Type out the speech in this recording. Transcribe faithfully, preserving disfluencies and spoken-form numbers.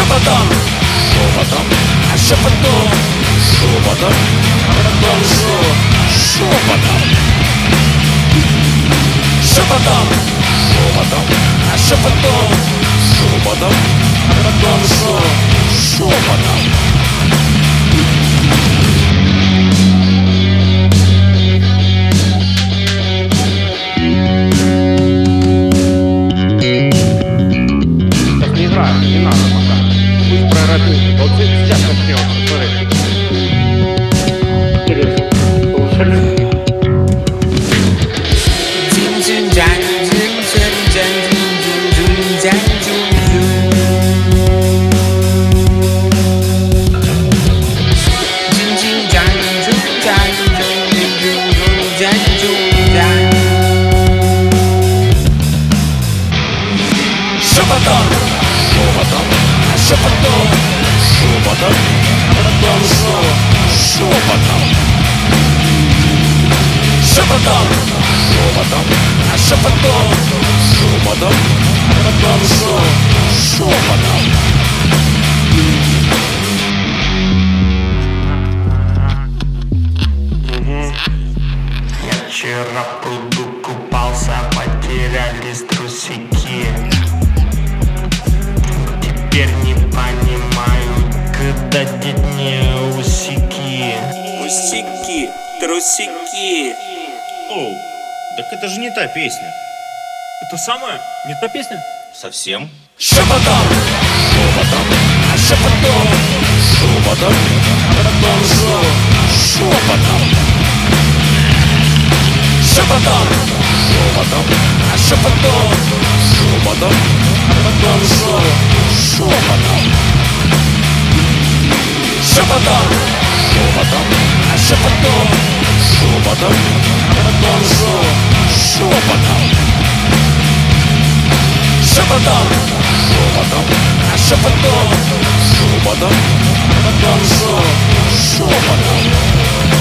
Шепотом, шепотом, а шепотом, шепотом, продолжу. Шепотом, шепотом, шепотом, а шепотом, шепотом, продолжу. Шепотом. Не надо пока. Пусть прорабатывает. Вот сейчас начнется. Смотри. Интересно. Слушали? Шепотом, шепотом, а шепотом, шепотом, продолжу. Шепотом, шепотом, шепотом, а шепотом, шепотом, продолжу. Шепотом. Я вчера в пруду купался, потерялись трусики. Теперь не понимаю, когда деть мне усики. Усики, трусики. Оу, так это же не та песня. Это самое? Не та песня? Совсем? Шепотом, шепотом, а шепотом, шепотом, продолжу. Шепотом, шепотом, шепотом, а шепотом, шепотом, продолжу. Шепотом, шепотом, шепотом, а шепотом, шепотом, продолжу. Шепотом, шепотом, шепотом, а шепотом, шепотом, продолжу. Шепотом.